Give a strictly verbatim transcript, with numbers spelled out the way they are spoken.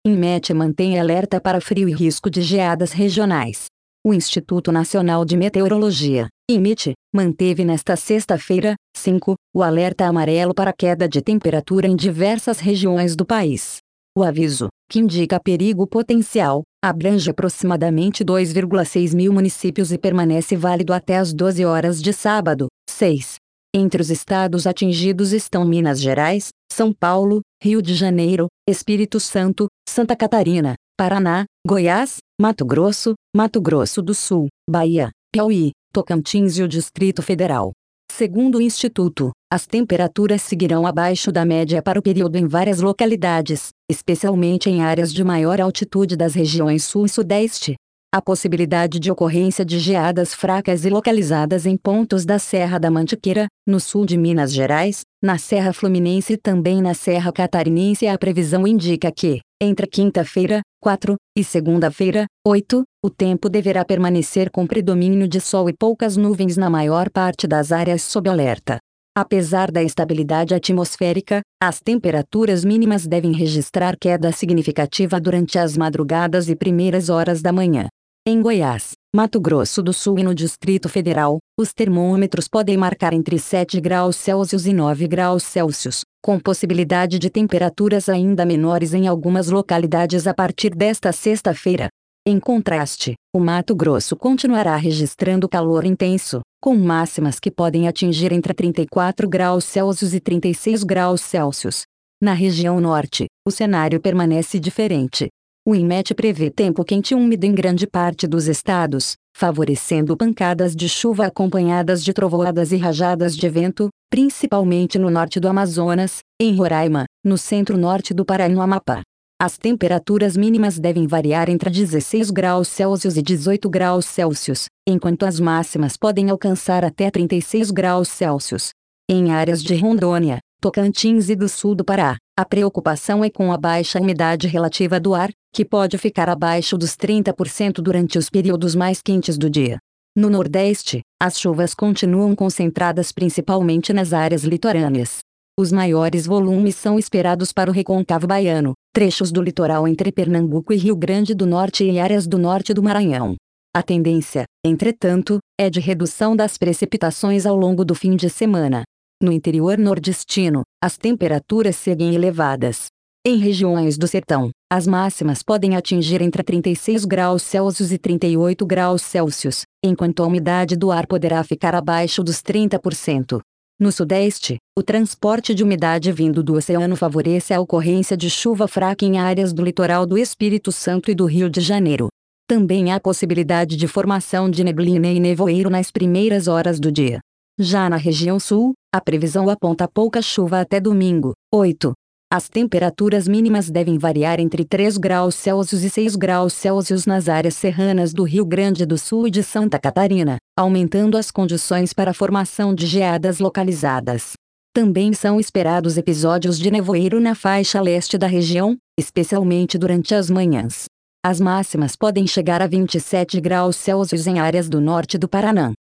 INMET mantém alerta para frio e risco de geadas regionais. O Instituto Nacional de Meteorologia, INMET, manteve nesta sexta-feira, cinco, o alerta amarelo para queda de temperatura em diversas regiões do país. O aviso, que indica perigo potencial, abrange aproximadamente dois vírgula seis mil municípios e permanece válido até às doze horas de sábado, seis. Entre os estados atingidos estão Minas Gerais, São Paulo, Rio de Janeiro, Espírito Santo, Santa Catarina, Paraná, Goiás, Mato Grosso, Mato Grosso do Sul, Bahia, Piauí, Tocantins e o Distrito Federal. Segundo o Instituto, as temperaturas seguirão abaixo da média para o período em várias localidades, especialmente em áreas de maior altitude das regiões sul e sudeste. A possibilidade de ocorrência de geadas fracas e localizadas em pontos da Serra da Mantiqueira, no sul de Minas Gerais, na Serra Fluminense e também na Serra Catarinense. A previsão indica que, entre quinta-feira, quatro, e segunda-feira, oito, o tempo deverá permanecer com predomínio de sol e poucas nuvens na maior parte das áreas sob alerta. Apesar da estabilidade atmosférica, as temperaturas mínimas devem registrar queda significativa durante as madrugadas e primeiras horas da manhã. Em Goiás, Mato Grosso do Sul e no Distrito Federal, os termômetros podem marcar entre sete graus Celsius e nove graus Celsius, com possibilidade de temperaturas ainda menores em algumas localidades a partir desta sexta-feira. Em contraste, o Mato Grosso continuará registrando calor intenso, com máximas que podem atingir entre trinta e quatro graus Celsius e trinta e seis graus Celsius. Na região norte, o cenário permanece diferente. O INMET prevê tempo quente e úmido em grande parte dos estados, favorecendo pancadas de chuva acompanhadas de trovoadas e rajadas de vento, principalmente no norte do Amazonas, em Roraima, no centro-norte do Pará e no Amapá. As temperaturas mínimas devem variar entre dezesseis graus Celsius e dezoito graus Celsius, enquanto as máximas podem alcançar até trinta e seis graus Celsius. Em áreas de Rondônia, Tocantins e do sul do Pará, a preocupação é com a baixa umidade relativa do ar, que pode ficar abaixo dos trinta por cento durante os períodos mais quentes do dia. No Nordeste, as chuvas continuam concentradas principalmente nas áreas litorâneas. Os maiores volumes são esperados para o Recôncavo Baiano, trechos do litoral entre Pernambuco e Rio Grande do Norte e áreas do norte do Maranhão. A tendência, entretanto, é de redução das precipitações ao longo do fim de semana. No interior nordestino, as temperaturas seguem elevadas. Em regiões do sertão, as máximas podem atingir entre trinta e seis graus Celsius e trinta e oito graus Celsius, enquanto a umidade do ar poderá ficar abaixo dos trinta por cento. No sudeste, o transporte de umidade vindo do oceano favorece a ocorrência de chuva fraca em áreas do litoral do Espírito Santo e do Rio de Janeiro. Também há possibilidade de formação de neblina e nevoeiro nas primeiras horas do dia. Já na região sul, a previsão aponta pouca chuva até domingo, oito. As temperaturas mínimas devem variar entre três graus Celsius e seis graus Celsius nas áreas serranas do Rio Grande do Sul e de Santa Catarina, aumentando as condições para a formação de geadas localizadas. Também são esperados episódios de nevoeiro na faixa leste da região, especialmente durante as manhãs. As máximas podem chegar a vinte e sete graus Celsius em áreas do norte do Paraná.